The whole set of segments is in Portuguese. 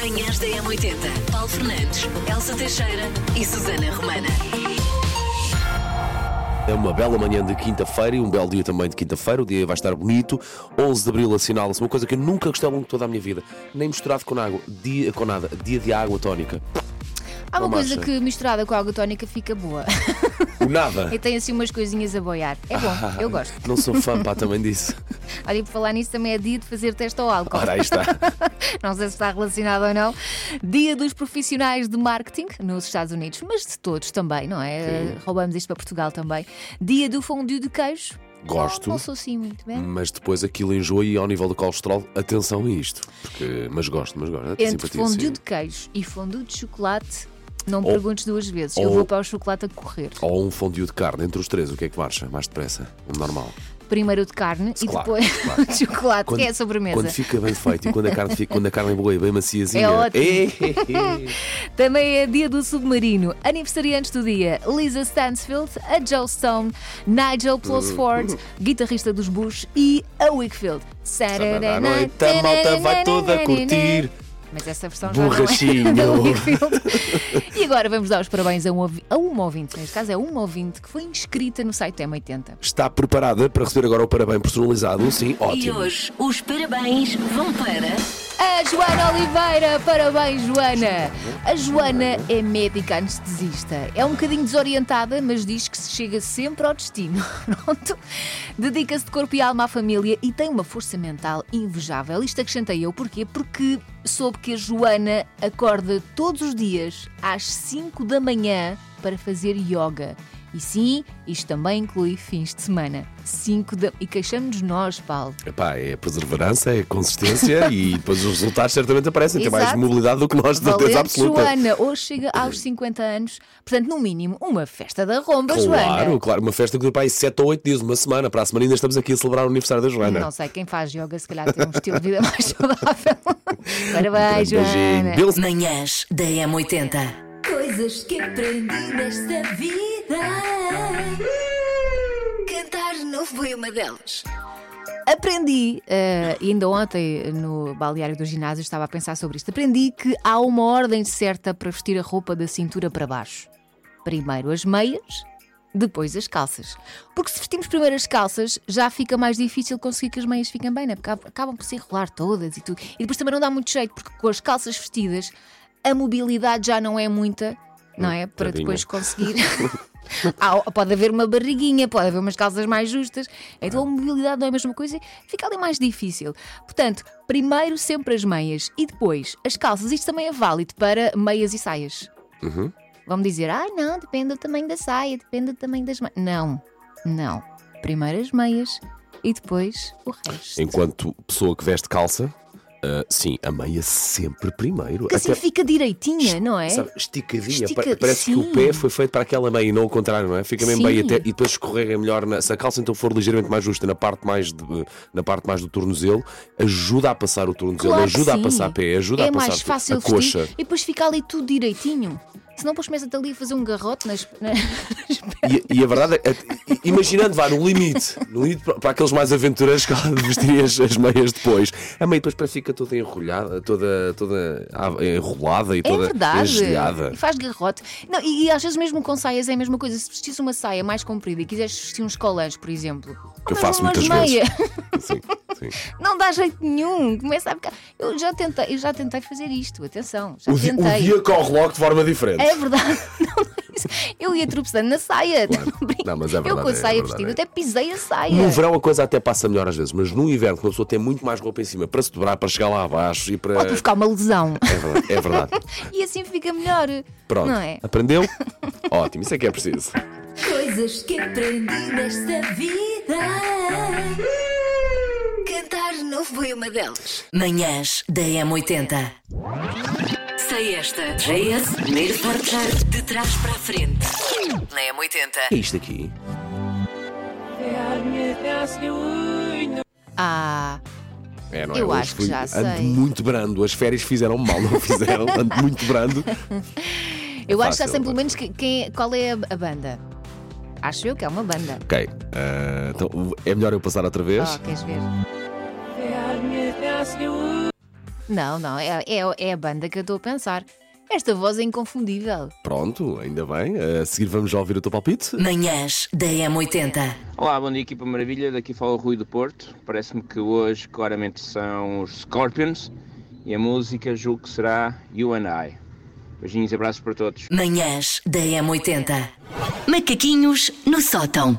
Manhãs da M80. Paulo Fernandes, Elsa Teixeira e Susana Romana. É uma bela manhã de quinta-feira e um belo dia também de quinta-feira. O dia vai estar bonito. 11 de Abril assinala-se uma coisa que eu nunca gostei ao longo de toda a minha vida. Nem misturado com água, com nada. Dia de água tónica. Há uma coisa que misturada com a água tónica fica boa. O nada. E tem assim umas coisinhas a boiar. É bom, eu gosto. Não sou fã, pá, também disso. Olha, e por falar nisso também é dia de fazer teste ao álcool. Ora, aí está. Não sei se está relacionado ou não. Dia dos profissionais de marketing nos Estados Unidos, mas de todos também, não é? Sim. Roubamos isto para Portugal também. Dia do fondue de queijo. Gosto. Não sou assim muito bem. Mas depois aquilo enjoa e ao nível do colesterol, atenção a isto. Mas gosto. Entre Simpatia, fondue sim. de queijo e fondue de chocolate, não me Ou- perguntes duas vezes. Eu ou- vou para o chocolate a correr. Ou um fondue de carne. Entre os três, o que é que marcha mais depressa? O normal. Primeiro o de carne e Claro, depois claro. o de chocolate, que é a sobremesa. Quando fica bem feito e quando a carne é boa e bem maciazinha. É ótimo. É. Também é dia do submarino. Aniversariantes do dia: Lisa Stansfield, a Joe Stone, Nigel Plossford, guitarrista dos Bush, e a Wakefield. Sábado à noite, a malta vai toda curtir. Mas essa versão já não Borrachinho. é da Wakefield. E agora vamos dar os parabéns a uma ouvinte. Neste caso é uma ouvinte que foi inscrita no site M80. Está preparada para receber agora o parabéns personalizado? Sim, E ótimo. hoje os parabéns vão para... A Joana Oliveira, parabéns Joana! A Joana é médica anestesista. É um bocadinho desorientada, mas diz que se chega sempre ao destino. Pronto. Dedica-se de corpo e alma à família e tem uma força mental invejável. Isto acrescentei eu, porquê? Porque soube que a Joana acorda todos os dias às 5 da manhã para fazer yoga. E sim, isto também inclui fins de semana. E queixamos-nos nós, Paulo. Epá, é perseverança, é consistência e depois os resultados certamente aparecem. Tem mais Exato. mobilidade do que nós, de certeza Valente absoluta. Joana, hoje chega aos 50 anos, portanto, no mínimo, uma festa da romba, Claro, Joana. claro, uma festa que dura para aí 7 ou 8 dias, uma semana. Para a semana ainda estamos aqui a celebrar o aniversário da Joana. Não sei, quem faz yoga se calhar tem um estilo de vida mais saudável. Parabéns, Beijinho. Joana. Deus- Manhãs da M80. Coisas que aprendi nesta vida. Cantar não foi uma delas. Aprendi, e ainda ontem no balneário do ginásio estava a pensar sobre isto, aprendi que há uma ordem certa para vestir a roupa da cintura para baixo. Primeiro as meias, depois as calças. Porque se vestimos primeiro as calças, já fica mais difícil conseguir que as meias fiquem bem, né? Porque acabam por se enrolar todas e tudo. E depois também não dá muito jeito, porque com as calças vestidas a mobilidade já não é muita, não é? Para tadinha. depois conseguir. Pode haver uma barriguinha, pode haver umas calças mais justas, então a mobilidade não é a mesma coisa, fica ali mais difícil. Portanto, primeiro sempre as meias e depois as calças. Isto também é válido para meias e saias. Vamos dizer, não, depende do tamanho da saia, depende do tamanho das meias. Não. Primeiro as meias e depois o resto. Enquanto pessoa que veste calça, sim, a meia sempre primeiro. Porque assim fica direitinha, não é? Sabe, esticadinha. Estica- Parece que sim. o pé foi feito para aquela meia e não o contrário, não é? Fica mesmo bem Sim. até, e depois escorrega melhor. Se a calça então for ligeiramente mais justa na parte mais do tornozelo, ajuda a passar o tornozelo, Claro que ajuda a sim. passar pé, ajuda É a passar mais fácil a vestir coxa. e depois fica ali tudo direitinho. Senão depois começa-te ali a fazer um garrote nas E a verdade é, imaginando, vá no limite para aqueles mais aventureiros que vestirem as meias depois, a meia depois parece que fica toda enrolhada, toda enrolada e É toda verdade. engelhada. E faz garrote. Não, e às vezes mesmo com saias é a mesma coisa. Se vestires uma saia mais comprida e quiseres vestir uns colãs, por exemplo, Que eu andas faço numas muitas vezes. meias. Sim, sim. Não dá jeito nenhum. Começa a ficar. Eu já tentei fazer isto. Atenção, já O tentei. dia corre logo de forma diferente. É verdade. Não, eu ia tropeçando na saia. Claro. Não, mas é eu verdade, com a é saia verdade, vestida é. até pisei a saia. No verão a coisa até passa melhor às vezes, mas no inverno, quando a pessoa tem muito mais roupa em cima para se dobrar, para chegar lá abaixo e para. Pode ficar uma lesão. É verdade, é verdade. E assim fica melhor. Pronto. Não é? Aprendeu? Ótimo, isso é que é preciso. Coisas que aprendi nesta vida. Cantar não foi uma delas. Manhãs da M80. Sei esta. JS, primeiro forjar de trás para a frente. Na M80. É isto aqui. É, não é? Eu Hoje acho que já ando sei. muito brando. As férias fizeram mal, não fizeram? Ando muito brando. Eu acho que já fácil, sei pelo menos qual é a banda. Acho eu que é uma banda. Ok. Então é melhor eu passar outra vez. Oh, queres ver? Não, é a banda que eu estou a pensar. Esta voz é inconfundível. Pronto, ainda bem. A seguir vamos já ouvir o teu palpite. Manhãs da M80. Olá, bom dia, equipa maravilha. Daqui fala o Rui do Porto. Parece-me que hoje claramente são os Scorpions e a música julgo que será You and I. Beijinhos e abraços para todos. Manhãs da M80. Macaquinhos no sótão.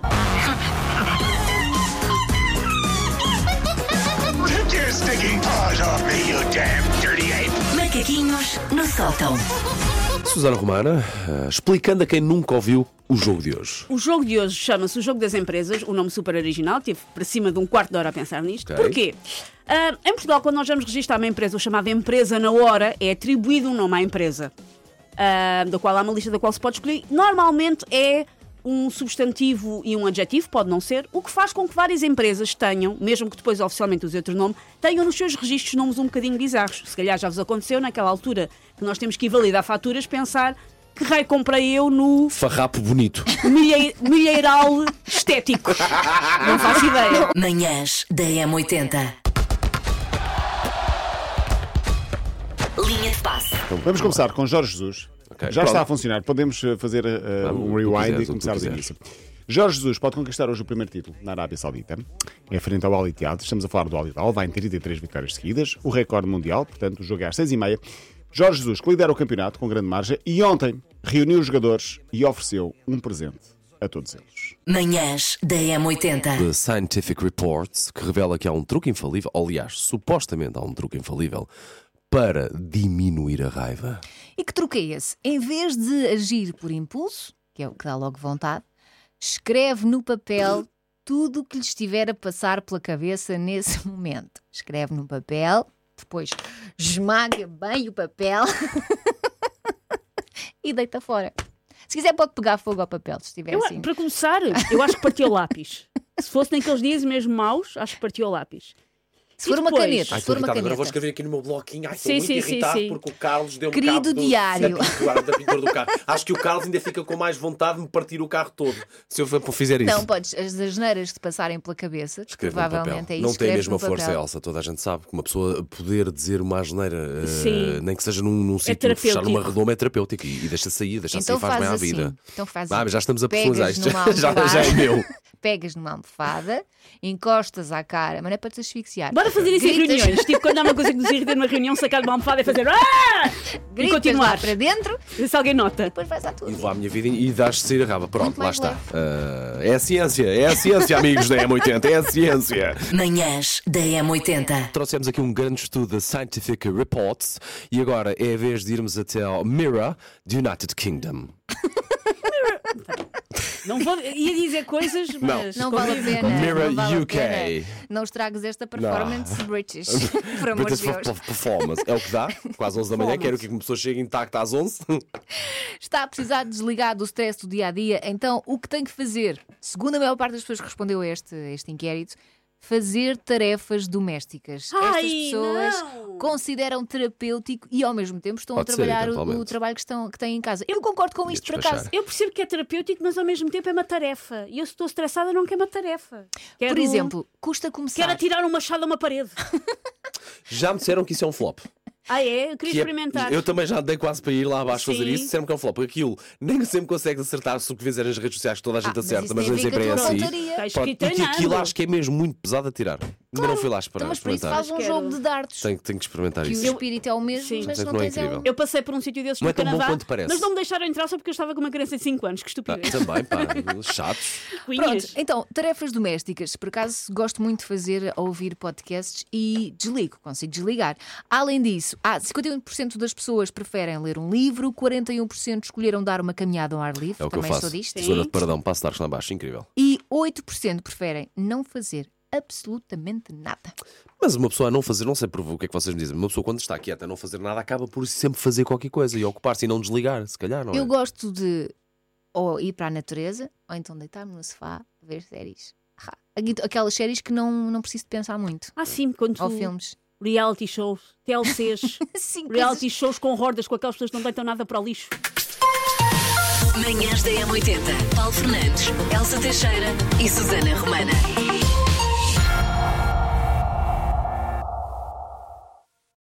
Take your stinking paws off me, you damn dirty ape! Macaquinhos no sótão. Susana Romana, explicando a quem nunca ouviu o jogo de hoje. O jogo de hoje chama-se o Jogo das Empresas, um nome super original, tive para cima de um quarto de hora a pensar nisto. Ok. Porquê? Em Portugal, quando nós vamos registrar uma empresa, o chamado empresa na hora, é atribuído um nome à empresa, da qual há uma lista da qual se pode escolher. Normalmente é um substantivo e um adjetivo, pode não ser, o que faz com que várias empresas tenham, mesmo que depois oficialmente use outro nome, tenham nos seus registros nomes um bocadinho bizarros. Se calhar já vos aconteceu naquela altura que nós temos que ir validar faturas, pensar que raio comprei eu no Farrapo bonito. milheiral estético. Não faço ideia. Manhãs da M80. Linha de passe. Então, vamos começar com Jorge Jesus. Ok, Já pronto. está a funcionar. Podemos fazer um rewind e começar do início. Jorge Jesus pode conquistar hoje o primeiro título na Arábia Saudita. É frente ao Al Ittihad. Estamos a falar do Al Hilal. Vai em 33 vitórias seguidas. O recorde mundial, portanto, o jogo é às 6h30. Jorge Jesus, que lidera o campeonato com grande margem, e ontem reuniu os jogadores e ofereceu um presente a todos eles. Manhãs da M80. The Scientific Reports, que revela que há um truque infalível, aliás, supostamente há um truque infalível, para diminuir a raiva. E que truque é esse? Em vez de agir por impulso, que é o que dá logo vontade, escreve no papel tudo o que lhe estiver a passar pela cabeça nesse momento. Escreve no papel, depois esmaga bem o papel e deita fora. Se quiser pode pegar fogo ao papel, se estiver assim. Para começar, eu acho que partiu o lápis. Se fosse naqueles dias mesmo maus, acho que partiu o lápis. Se for uma depois? caneta, se for uma Agora vou caneta. escrever aqui no meu bloquinho. Ai, Sim, estou muito sim, irritado sim. porque o Carlos deu-me Querido cabo diário. da pintura do carro. Acho que o Carlos ainda fica com mais vontade de me partir o carro todo se eu fizer isso. Não, podes, as asneiras que te passarem pela cabeça, Escreve no provavelmente papel. é isso. Não tem a escreves mesma no força, papel. Elsa. Toda a gente sabe que uma pessoa poder dizer uma asneira, Sim. nem que seja num sítio, terapêutico. fechar numa redoma, é terapêutico. E deixa sair, Então faz bem à faz vida. assim. Então faz Mas já estamos a Pegas personalizar isto. numa almofada. Já é meu. Pegas numa almofada, encostas à cara, mas não é para te asfixiar. Bora fazer isso em Gritas- reuniões. Tipo, quando há uma coisa que nos irrita numa reunião, sacar de uma almofada e fazer e Gritas continuar. lá para dentro, Ver se alguém nota. depois vais à tua E vida. levar a minha vida e dás-te sair a raba. Pronto, Muito lá mais está. É a ciência, amigos da M80, é a ciência. Manhãs da M80. Trouxemos aqui um grande estudo da Scientific Reports e agora é a vez de irmos até ao Mirror do United Kingdom. Não vou. Ia dizer coisas, mas. Não vale a pena. Mirror não vale a UK. pena. Não estragues esta performance British. Por amor de British Deus. Performance. É o que dá, quase 11 da manhã. Quero que uma pessoa chegue intacta às 11. Está a precisar de desligar do stress do dia a dia, então o que tem que fazer? Segundo a maior parte das pessoas que respondeu a este inquérito, fazer tarefas domésticas. Ai, Estas pessoas não! consideram terapêutico e ao mesmo tempo estão Pode a ser, trabalhar o eventualmente. trabalho que têm em casa. Eu concordo com isto por despachar. acaso. Eu percebo que é terapêutico, mas ao mesmo tempo é uma tarefa. E eu, se estou estressada, não quero uma tarefa. Quero, Por exemplo, custa começar. Quero atirar um machado a uma parede. Já me disseram que isso é um flop. Ah, é? Eu queria Que é- experimentar. eu também já andei quase para ir lá abaixo fazer Sim. isso. Disseram que é um flop. Porque aquilo nem sempre consegues acertar se o que fizer nas redes sociais, que toda a gente mas acerta, isso mas tem a nem ver com sempre a é tua assim. pontaria. Tens Pronto, que ir e que aquilo treinando. acho que é mesmo muito pesado a tirar. Ainda não fui lá Então, mas por isso experimentar. faz um Quero- jogo de dardos. Tenho que experimentar Que isso. o espírito é o mesmo, Sim. mas Portanto, não não é tens incrível. Eu passei por um sítio desses Não no é tão bom Canadá, quanto parece. mas não me deixaram entrar só porque eu estava com uma criança de 5 anos. Que estupidez. Também, pá, chatos. Pronto, Cunhas. então, tarefas domésticas. Por acaso, gosto muito de fazer, ouvir podcasts e desligo, consigo desligar. Além disso, 51% das pessoas preferem ler um livro, 41% escolheram dar uma caminhada ao ar livre, É o que eu também sou faço. disto, Tesoura de paradão, passo de arcos lá abaixo, incrível. e 8% preferem não fazer absolutamente nada. Mas uma pessoa a não fazer, não sei por o que é que vocês me dizem, uma pessoa quando está quieta a não fazer nada acaba por sempre fazer qualquer coisa e ocupar-se e não desligar, se calhar, não é? Eu gosto de ou ir para a natureza, ou então deitar-me no sofá, ver séries. Aquelas séries que não preciso de pensar muito. Ah, sim, quando Ou tu... filmes. Reality shows, TLCs, Sim, reality shows com hordas, com aquelas pessoas que não deitam nada para o lixo. Manhãs da M80. Paulo Fernandes, Elsa Teixeira e Susana Romana.